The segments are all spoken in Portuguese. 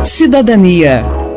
Cidadania.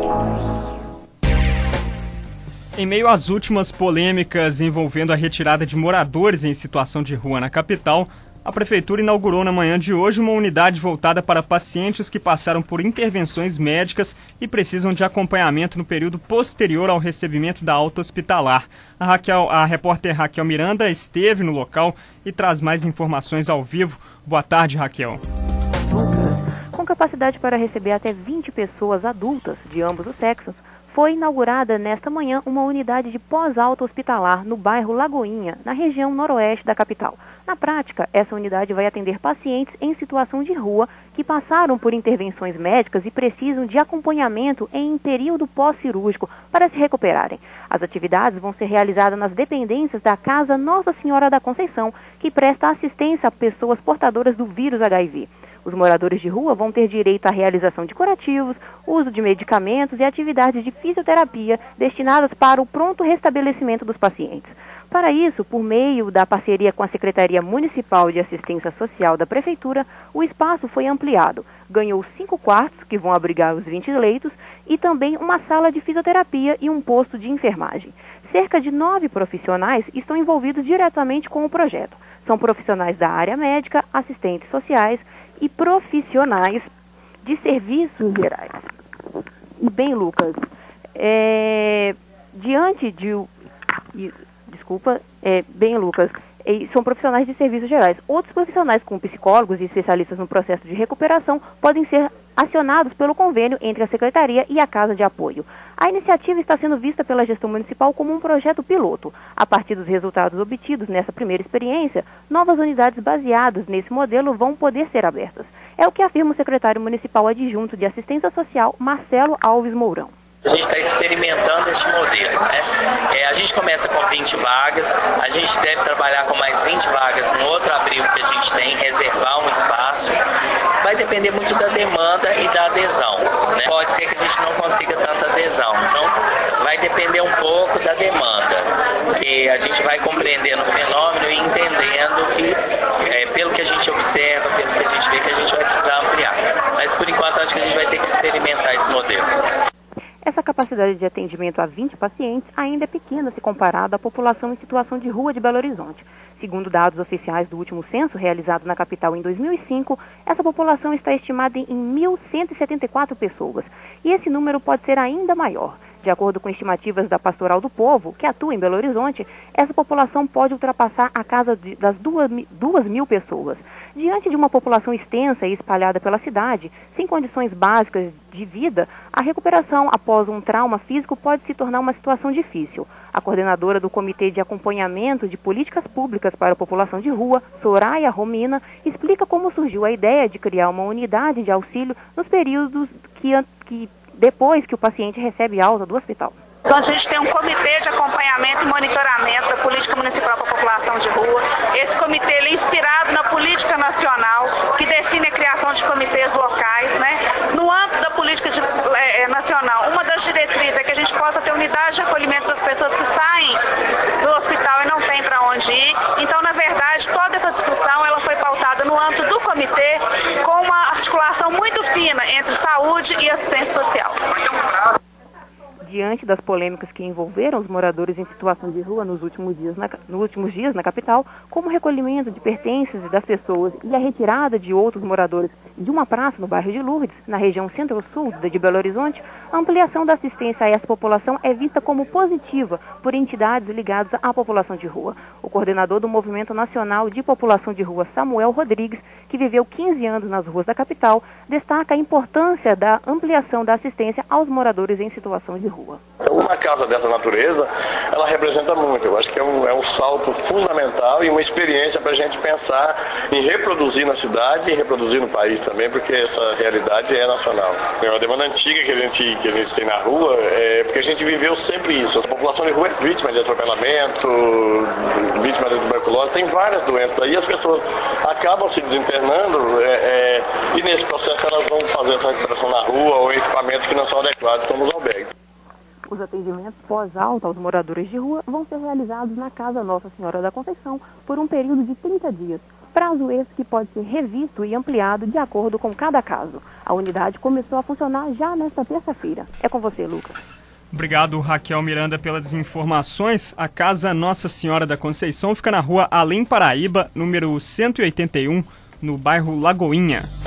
Em meio às últimas polêmicas envolvendo a retirada de moradores em situação de rua na capital, a Prefeitura inaugurou na manhã de hoje uma unidade voltada para pacientes que passaram por intervenções médicas e precisam de acompanhamento no período posterior ao recebimento da alta hospitalar. A repórter Raquel Miranda esteve no local e traz mais informações ao vivo. Boa tarde, Raquel. Com capacidade para receber até 20 pessoas adultas de ambos os sexos, foi inaugurada nesta manhã uma unidade de pós-alta hospitalar no bairro Lagoinha, na região noroeste da capital. Na prática, essa unidade vai atender pacientes em situação de rua que passaram por intervenções médicas e precisam de acompanhamento em período pós-cirúrgico para se recuperarem. As atividades vão ser realizadas nas dependências da Casa Nossa Senhora da Conceição, que presta assistência a pessoas portadoras do vírus HIV. Os moradores de rua vão ter direito à realização de curativos, uso de medicamentos e atividades de fisioterapia destinadas para o pronto restabelecimento dos pacientes. Para isso, por meio da parceria com a Secretaria Municipal de Assistência Social da Prefeitura, o espaço foi ampliado. Ganhou 5 quartos, que vão abrigar os 20 leitos, e também uma sala de fisioterapia e um posto de enfermagem. Cerca de 9 profissionais estão envolvidos diretamente com o projeto. São profissionais da área médica, assistentes sociais e profissionais de serviços gerais. E bem, Lucas, são profissionais de serviços gerais. Outros profissionais, como psicólogos e especialistas no processo de recuperação, podem ser acionados pelo convênio entre a Secretaria e a Casa de Apoio. A iniciativa está sendo vista pela gestão municipal como um projeto piloto. A partir dos resultados obtidos nessa primeira experiência, novas unidades baseadas nesse modelo vão poder ser abertas. É o que afirma o secretário municipal adjunto de Assistência Social, Marcelo Alves Mourão. A gente está experimentando esse modelo, né? A gente começa com 20 vagas, a gente deve trabalhar com mais 20 vagas no outro abrigo que a gente tem, reservar um espaço. Vai depender muito da demanda e da adesão, né? Pode ser que a gente não consiga tanta adesão, então vai depender um pouco da demanda. E a gente vai compreendendo o fenômeno e entendendo que, pelo que a gente observa, pelo que a gente vê, que a gente vai precisar ampliar. Mas por enquanto acho que a gente vai ter que experimentar esse modelo. Essa capacidade de atendimento a 20 pacientes ainda é pequena se comparada à população em situação de rua de Belo Horizonte. Segundo dados oficiais do último censo realizado na capital em 2005, essa população está estimada em 1.174 pessoas. E esse número pode ser ainda maior. De acordo com estimativas da Pastoral do Povo, que atua em Belo Horizonte, essa população pode ultrapassar a casa das 2.000 pessoas. Diante de uma população extensa e espalhada pela cidade, sem condições básicas de vida, a recuperação após um trauma físico pode se tornar uma situação difícil. A coordenadora do Comitê de Acompanhamento de Políticas Públicas para a População de Rua, Soraya Romina, explica como surgiu a ideia de criar uma unidade de auxílio nos períodos depois que o paciente recebe alta do hospital. Então a gente tem um comitê de acompanhamento e monitoramento da política municipal para a população de rua. Esse comitê é inspirado na política nacional, que define a criação de comitês locais, né? No âmbito da política nacional, uma das diretrizes é que a gente possa ter unidade de acolhimento das pessoas que saem do hospital e não tem para onde ir. Então, na verdade, toda essa discussão ela foi pautada no âmbito do comitê, com uma articulação muito fina entre saúde e assistência social. Diante das polêmicas que envolveram os moradores em situação de rua nos últimos dias na capital, como o recolhimento de pertences das pessoas e a retirada de outros moradores de uma praça no bairro de Lourdes, na região centro-sul de Belo Horizonte, a ampliação da assistência a essa população é vista como positiva por entidades ligadas à população de rua. O coordenador do Movimento Nacional de População de Rua, Samuel Rodrigues, que viveu 15 anos nas ruas da capital, destaca a importância da ampliação da assistência aos moradores em situação de rua. Uma casa dessa natureza, ela representa muito. Eu acho que é um salto fundamental e uma experiência para a gente pensar em reproduzir na cidade e reproduzir no país também, porque essa realidade é nacional. É uma demanda antiga que a gente tem na rua, porque a gente viveu sempre isso. A população de rua é vítima de atropelamento, vítima de tuberculose, tem várias doenças aí, as pessoas acabam se desinternando e nesse processo elas vão fazer essa recuperação na rua ou em equipamentos que não são adequados, como os albergues. Os atendimentos pós-alta aos moradores de rua vão ser realizados na Casa Nossa Senhora da Conceição por um período de 30 dias. Prazo esse que pode ser revisto e ampliado de acordo com cada caso. A unidade começou a funcionar já nesta terça-feira. É com você, Lucas. Obrigado, Raquel Miranda, pelas informações. A Casa Nossa Senhora da Conceição fica na rua Além Paraíba, número 181, no bairro Lagoinha.